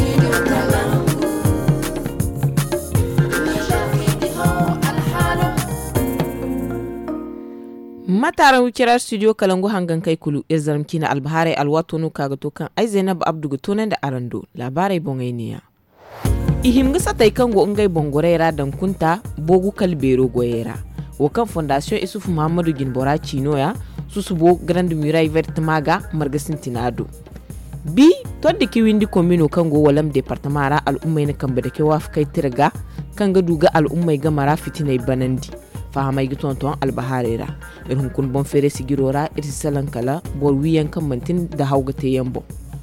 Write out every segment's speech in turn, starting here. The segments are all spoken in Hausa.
mataran wukira studio kalangu hangan kai kulu izarmki na albaharai alwatonu kaga tokan ai Zainab Abdu gutonan da arando labarai bongainiya ihim gisa tai kango ngai bongorera dan kunta bogu kalbero goyera wakan fondation Isufu Muhammadu Ginbora Chinoya susubo Grande Muraille Verte maga margasin tinado bi todde ki windi komino kango walam departement ra al'ummai na kamba da ke waf kai tirga kanga duga al'ummai ga mara fitinai banandi fahamai giton ton albaharera irin kun bon fere sigirora irsi salan kala bor wiyan kan mantin da haugate yambo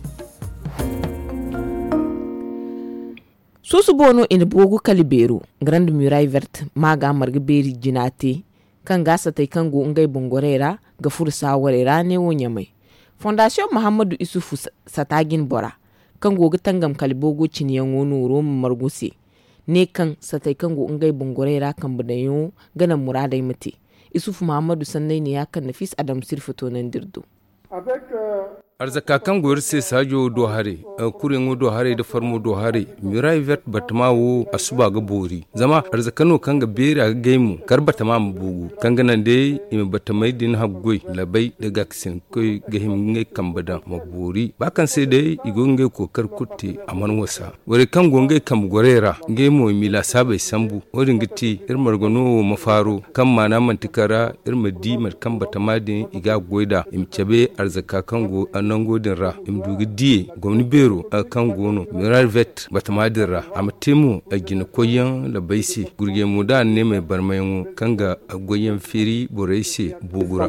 susu bono in bogu kalibero Grande Muraille Verte maga marga beri jinate kan gasa tai kango ngai bongorera ga fursa warera ne wonya mai fondation Muhammadu Isufu Satagin Bora kan goga tangam kalibogo ciniyan wono rom marguse ne kan satai kango ngai bongorera kan badayo ganan muradai mate Isufu Muhammadu sannai ne ya kan Nafis Adam Sirfoto nan dirdo arzaka kan goyar sai sajo do hare kuren do hare da farmo do hare Muraille Verte batmawo asuba ga bori zama arzakano kan ga bera ga gaimu kar batama mu bugu kan ganan dai imi batamai din haggoi labai da gaksin koi ga himnge kan badan mu bori bakan sai dai igonge kokar kutte aman wasa wore kan gonge kam gorera gemo mila sabai sambu worin giti irmar gono mafaro kan mana mantikara irma dimar kan batama din iga goida imcebe arzaka kan go nan godin ra imdugi diye gwamni bero a kan gono Muraille Verte batamadin ra a matemu a gina koyan da baisi gurge mu da ne mai barmayin kanga a goyen firi boraisi bogura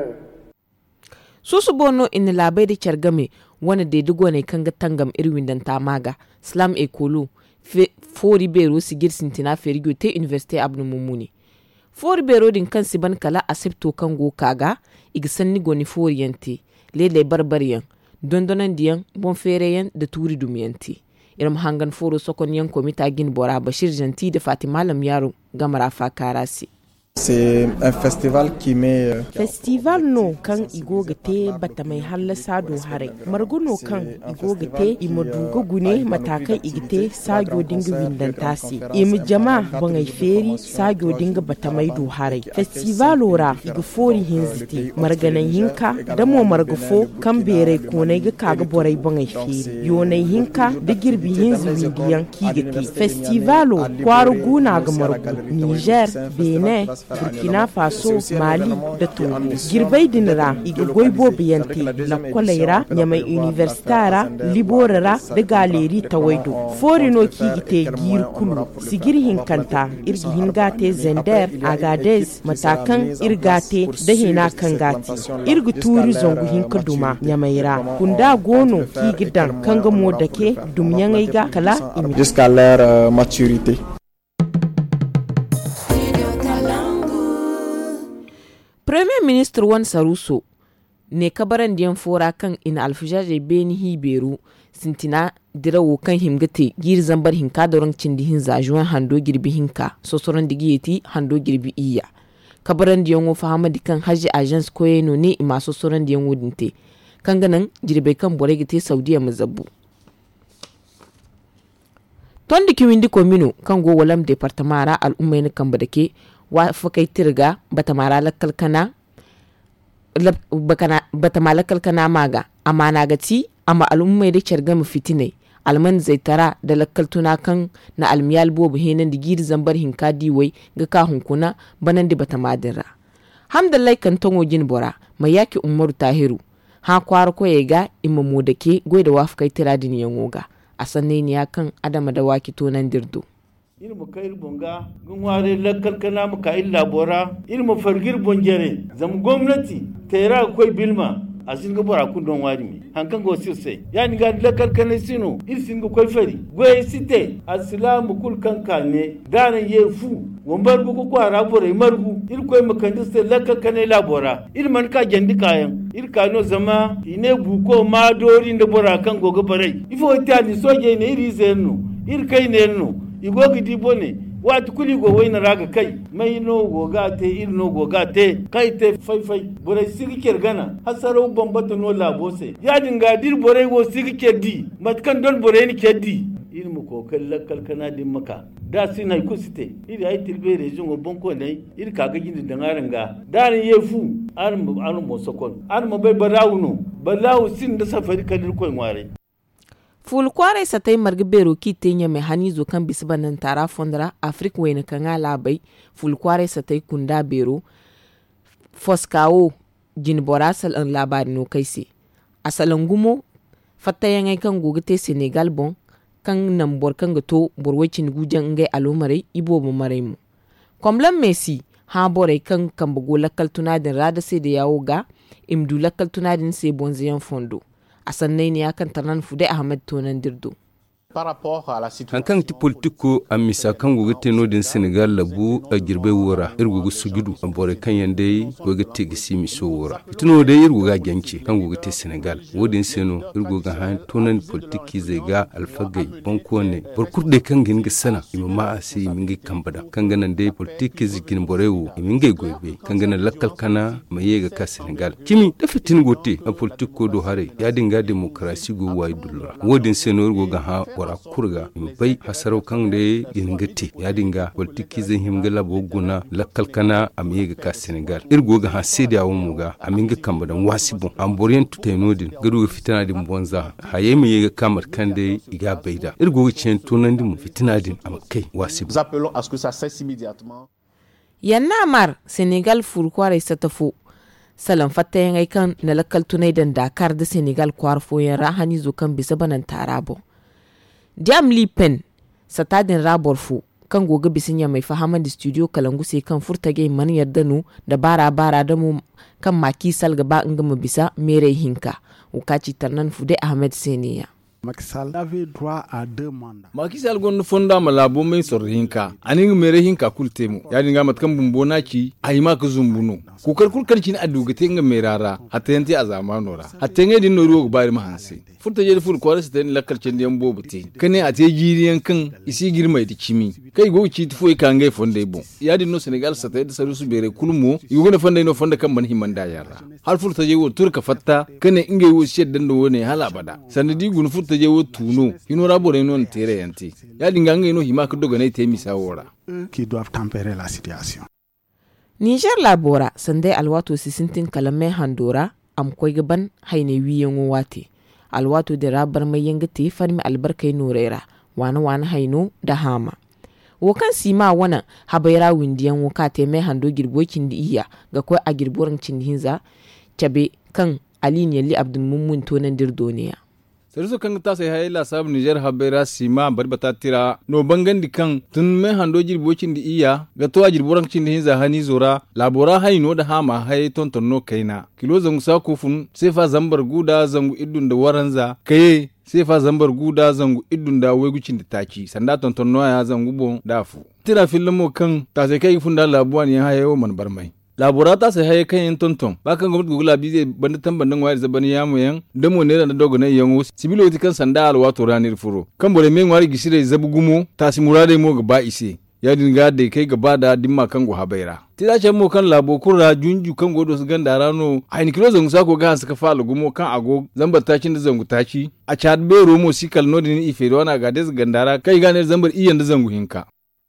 susu bono in labai da kyargame wani da digo ne kanga tangam irwin dan tamaga slam ekolo fori bero sigir sintina ferigo te university abnu mumuni fori bero din kan siban kala asepto kango kaga igsanni goni fori yanti lele barbariyan dondonan diyan bon fereyan da turi dumiyanti iram hangan foro sokon yan komita Ginbora Bashir Janti da Fatima Lam Yaro gamara fa karasi. C'est un festival qui met festival no kan igoga te bata mai halla sado hare marguno kan igoga te imadugo gune matakai igite sago dinga windantasi imi jama bangai feri sago dinga bata mai do hare festival ora iga fori hinziti marganan hinka da mo margafo kan bere konai ga kaga borai bangai feri yonai hinka da girbi hinzi widiyan kigiti festivalo kwaru guna ga margu Niger Benin Burkina Faso, Mali da Togo. Girbai dinira iga goibo biyante la kwalaira nyamai universitara liborara da galeri tawaido. Forino kigite gir kulu sigir hinkanta irgi hingate Zender, Agadez, matakan irgate da hina kangati. Irgi turi zongu hinka duma nyamaira. Kunda gono kigidan kanga modake dumyangaiga kala imi. Jusqu'à leur maturité. Premier Ministre Wan Saruso ne kabaran diyan fora kan ina alfujaje beni hiberu sintina dirawo kan himgate gir zambar hinka da rancin dihin zajuwan hando girbi hinka sosoran digiyeti hando girbi iya kabaran diyan wo fahamadi kan haji agence koyeno ne ima sosoran diyan wudinte kan ganan jirbe kan boregite Saudiya mazabbu ton diki windi komino kan go walam departamara al'ummai ne kan badake wa fakai tirga bata malakal kana maga amma na gati amma al'ummai da kyarga mu fitinai alman zaitara da lakaltuna kan na almiyal bobu henan da giri zambar hinka diwai ga ka hunkuna banan da bata madira hamdallai kan tongo Ginbora mai yaki Umaru Tahiru ha kwar ko ga imamu da ke goida wa fakai tira din yangoga a sanne ne kan adama da waki tonan dirdo ilmu kair bonga gunware lakkal kana muka illa bora ilmu fargir bongere zam gwamnati tera koi bilma asin ga bora kun don wari mi hankan go sirse yani ga lakkal kana sino irsin ga koi fari goye site asilamu kul kankane dana yefu wambar go ko ara bora margu il koi makandiste lakkal kana labora il man ka jandi kayan il kano zama ine buko ma dori nda bora kan go ga bare ifo tani soje ne iri zenu il kai ne no igogi dibone wati kuli go wayna raga kai mai no goga te ir no goga te kai te fai bore sigi kergana hasaro bombata no labose ya dinga dir bore go sigi keddi matkan don bore ni keddi ilmu ko kallakal kana din maka da sin hay kusite iri ay tilbe region go bonko nay iri kaga gindi dangaranga dan yefu armu mo sokon armu bai barawu sin da safari kadir koy ngware ful kware satay marga bero ki tenya me hani zo kan bisbanan tara fondra afrique wayna kanga labai ful kware satay kunda bero foskawo jin borasal an labari no kaisi asalan gumo fatayan ay kan gogete senegal bon kan nan bor kan gato borwacin gujan ngai alomare ibo mu maremu komlan messi ha bore kan bugo lakal tunadin rada sai da yawo ga imdu lakal tunadin sai bonziyan fondo asannai ne akan tanan fude ahmed tonan dirdo hankan ti politiko a misa kan gogo teno din senegal labu a girbe wora irgogo sujudu a bore kan yande gogo te gisi miso wora itino de irgoga genci kan gogo te senegal wodin seno irgoga han tonan politiki zai ga alfagai bonko ne burkurde kan gin sana imma asi mingi kambada kan ganan de politiki zikin borewo mingi gobe kan ganan lakkal kana mayega ka senegal kimi da fitin gote a politiko do hare ya dinga demokrasi go wai dulla wodin seno irgoga ha wara kurga bai hasaro kan da ingati ya dinga politiki zai himgala boguna lakkal kana amiga ka senegal irgo ga hasidi awon muga aminga kambadan wasibu amborien tutenodin gadu fitana din bonza haye mi yega kamar kan da iga baida irgo cen tonan din fitina din amakai wasibu nous appelons à ce que ça cesse immédiatement yanna mar senegal furkware satafo salam fatayen ai kan na lakkal tunai dan dakar da senegal kwarfo yan rahani zo kan bisa banan tarabo Diam Lipen satadin raborfu kan goga bisinya mai fahaman da studio kalangu sai kan furtage man yarda nu da bara da mu kan maki sal gaba in gama bisa mere hinka ukaci tarnan fude Ahmed Seniya Macky Sall avait droit à 2 mandats. Macky Sall gon fonda malabo mai sor hinka aning mere hinka kultemu ya dinga matkan bumbona ki ayima ka zumbuno ku karkul karkin adugate nga merara hatenti azamanora hatenge din noru bari mahansi furta je fur ko rasta ni lakkal cin diyan bobuti kane ate jiriyan kan isi girmai da kimi kai go ci tufo ka ngai fonde bon ya din no Senegal sa tay da sarusu bere kulmo yugo na fonde no fonda kan man himanda yara har furta je wo turka fatta kane ingai wo sheddan do ne hala bada sanadi gun furta je wo tuno ino rabore non tere yanti ya dinga ngai no hima ka doga ne te misawora qui doivent tempérer la situation. Niger labora sande alwato sisintin kalame handora am koy gaban hayne wiyen wate alwato da rabar mai yangate farmi albarkai norera wana haino da hama wokan sima wana habayra windiyan woka te mai hando girbokin di iya ga koy a girboran cin hinza cabe kan alin yalli abdul mummun tonan dirdoniya Seriso kan ta sai hayla sab Niger habera sima barbata tira no bangandi kan tun me hando jirbocin di iya ga to ajirboran cin hinza hani zora labora hayno da hama hay tonton no kaina kilo zangu sakufun sefa zambar guda zangu idun da waranza kaye sefa zambar guda zangu idun da wegucin da taki sanda tonton no ya zangu bon dafu tira filmo kan ta sai kai funda labuwan ya hayo man barmai laborata sai haye kan yin tonton bakan gwamnati gugula bize banda tambandan wayar zabani yamu yan damo ne da dogo na yango sibilo ti kan sanda alwato ranir furo kan bore men wari gisire zabugumo tasi murade mo gaba ise ya dinga da kai gaba da dimma kan go habaira ti da mo kan labo kurra junju kan godo su ganda rano ai kilo zangu sako ga suka fa gumo kan ago zambar takin da zangu taci a chad be romo sikal no din ife do na ga des gandara kai ganer zambar iyan da zangu hinka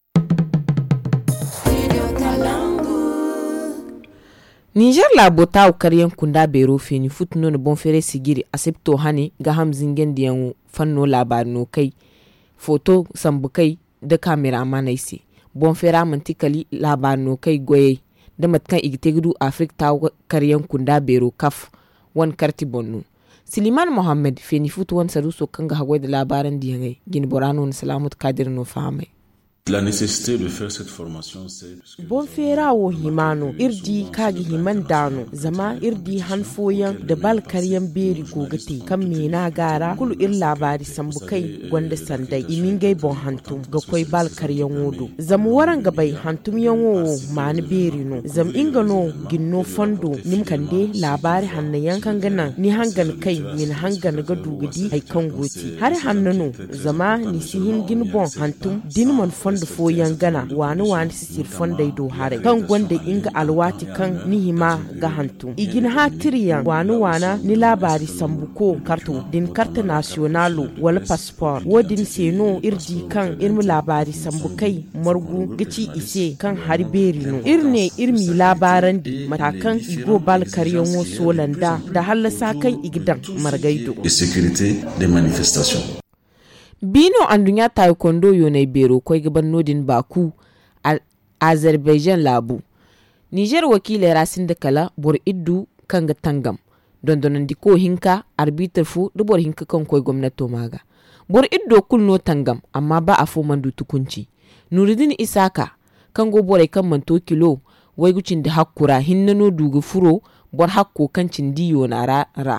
Niger labota karyan kunda bero feni futno no bon fere sigiri asepto hani ga hamzingen diyan fanno labar no kai foto sambukai da kamera manaisi bon fere mantikali labar no kai goye da matkan igitegudu Afrique ta karyan kunda bero kaf wan karti bonnu Siliman Mohammed feni futu wan saruso kanga hagwai da labaran diyan gin borano salamut kadir no fahame La nécessité de faire cette formation c'est bon fera wo himano irdi kagi himan dano zama irdi hanfoyan da bal karyan beri gogate kan mena gara kulu ir labari sambukai gwanda sandai imingai bon hantum ga koi bal karyan wodo zam waran gabai hantum yanwo mani beri no zam ingano ginno fondo nim kande labari hannayan kan gana ni hangan kai min hangan ga dugudi ai kan goti har hannano zama ni sihin gin bon hantum din mon fonda fo yangana wani sisir fonda do hare kan gwanda inga alwati kan nihima ga hantu igin hatiriyan wana ni labari sambuko karto din karta nationalo wala passport wodin seno irdi kan irmi labari sambukai margu gici ise kan harberi no irne irmi labaran di matakan igo bal karyon solanda da halasa kan igdan margaido de sécurité des manifestations. Bino andunya taekwondo yonai bero koi gaban nodin Baku a Azerbaijan labu. Niger wakile rasin da kala bor iddu kan ga tangam. Dondonan di ko hinka arbitr fu da bor hinka kan koi gwamnato maga. Bor iddo kulno tangam amma ba a fo mandu tukunci. Nuruddin Isaka kan go borai kan manto kilo wai gucin da hakkura hinnano dugu furo bor hakko kan cindiyo na ra.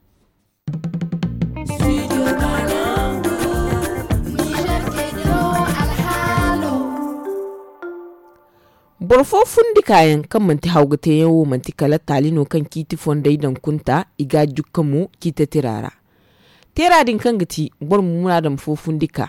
Borfo fundi kayan kan manti haugate yawo manti kala talino kan kiti fondai dan kunta iga jukkamu kita tirara. Tera din kan gati bor muna da mfo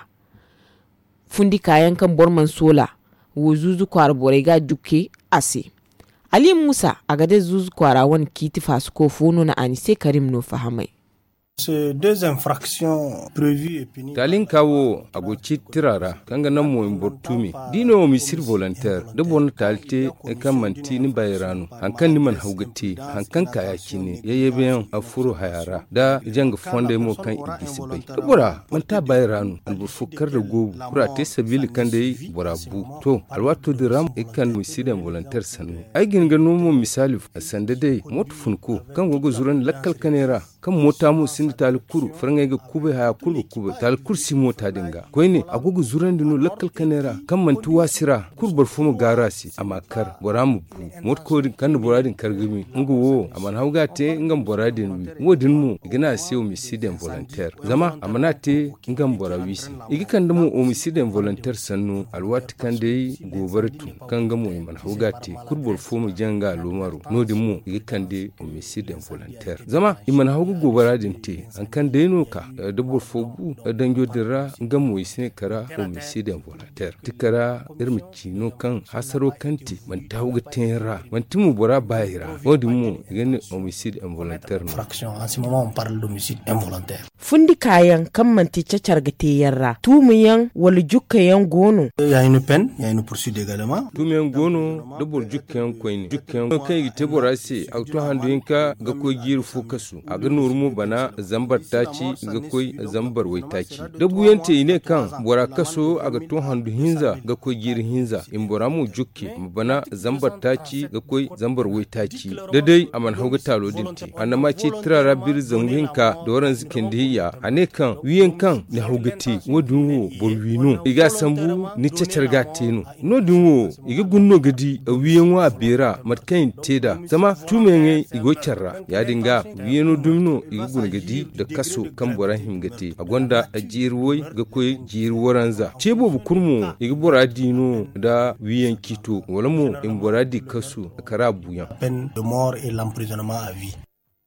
fundi kayan kan bor man sola wo zuzu kwar borai ga jukke ase. Ali Musa agade zuzu kwara wan kiti fasko fono na Anise Karim no fahamai. Ces deux infractions prévues et punies. Talin kawo agoci tirara kanga nan mo imbortumi dino misir volontaire de bon talte e kan manti ni bayranu hankan ni man haugati hankan kaya kine yayebe afuro hayara da jang fonde mo kan igisi bai bura man ta bayranu an bu fukar da gobu bura te sabili kan dai burabu to alwato diram e kan misir volontaire sanu ai ginga no mo misali sande dai mot funko kan gogo zuran lakkal kanera kan mota mu sin talkuru faranga ga kube ha kube talkur si mota dinga koyne agogo zuran dinu lakkal kanera kan mantu wasira kurbar fumu garasi amakar boramu mot ko kan boradin kargimi ngo aman haugate ngam boradin wodin mu igina siyo misiden volontaire zama amanate ngam borawisi igi kan dum o misiden volontaire sannu alwat kan dai gobartu kan gamu man haugate kurbor fumu janga lomaru nodin mu igi kan dai o misiden volontaire zama iman gobara dinte an kan deno ka dabur fogu danjo dira ngamu isne kara homicide volontaire tikara irmici no kan hasaro kanti man tawga tenra man timu bora bayira wodi mu gani homicide involontaire no fraction en ce moment on parle d'homicide involontaire fundi kayan kan manti cacar gate yarra tumuyan wal jukkayan gono ya une peine ya une poursuite également tumuyan gono dabur jukkayan koyni jukkayan kai gite borasi auto handinka ga ko gir fokasu aga nurmu bana zambar taci ga koi zambar wai taci dabuyante ne kan bora kaso aga to handu hinza ga koi gir hinza in bora mu jukke bana zambar taci ga koi zambar wai taci dai aman hauga talo dinti annama ce tirara bir zanginka da waran zikin diya ane kan wiyen kan ne haugati wodunwo borwino iga sambu ni cacarga teno no dunwo iga gunno gadi wiyen wa bera matkain teda zama tumenge igo charra ya dinga wiyeno dumno igun gadi da kaso kan boran himgate a gwanda a jirwoi ga koy jirwaranza cebo bu kurmo iga boradino da wiyen kito wala mo in boradi kaso kara buyan peine de mort et l'emprisonnement à vie.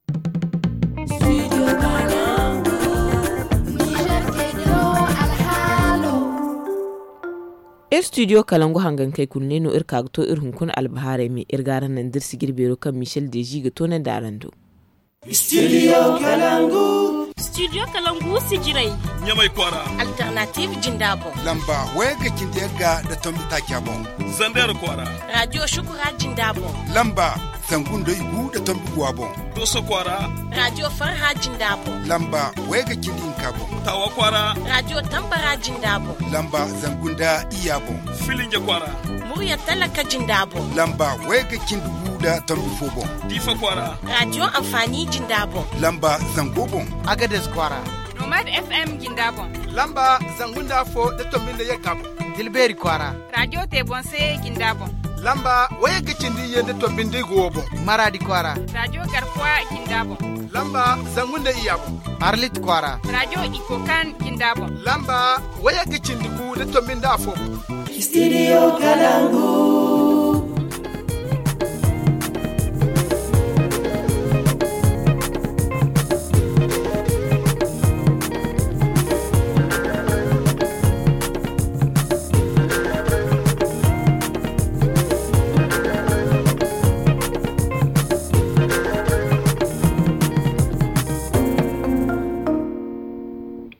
Studio Kalangu hangan kai kunne no irka to irhun kun albahare mi irgaran nan dirsi girbero kan Michel Deji ga tonan darando. Studio Kalangu. Studio Kalangu sijirai. Nyamai kwara. Alternative Jindabo. Lamba wega kindega da tombi takyabo. Zandar kwara. Radio Shukura Jindabo. Lamba zangundo igu da tombi gwabo. Doso kwara. Radio Farha Jindabo. Lamba wega kindin kabo. Tawa kwara. Radio Tambara Jindabo. Lamba zangunda iyabo. Filinge kwara. Murya Talaka Jindabo. Lamba wega kindugu da tombi fobo. Difa kwara. Radio Amfani Jindabo. Lamba zangobon. Agades kwara. Nomad FM Jindabo. Lamba zangunda fo da tombinde yakabo. Dilberi kwara. Radio Tebonse Jindabo. Lamba waya gicindi yende tombinde gobo. Maradi kwara. Radio Garkwa Jindabo. Lamba zangunda iyabo. Arlit kwara. Radio Ikokan Jindabo. Lamba waya gicindi bu da tombinde afo. Studio Kalangu.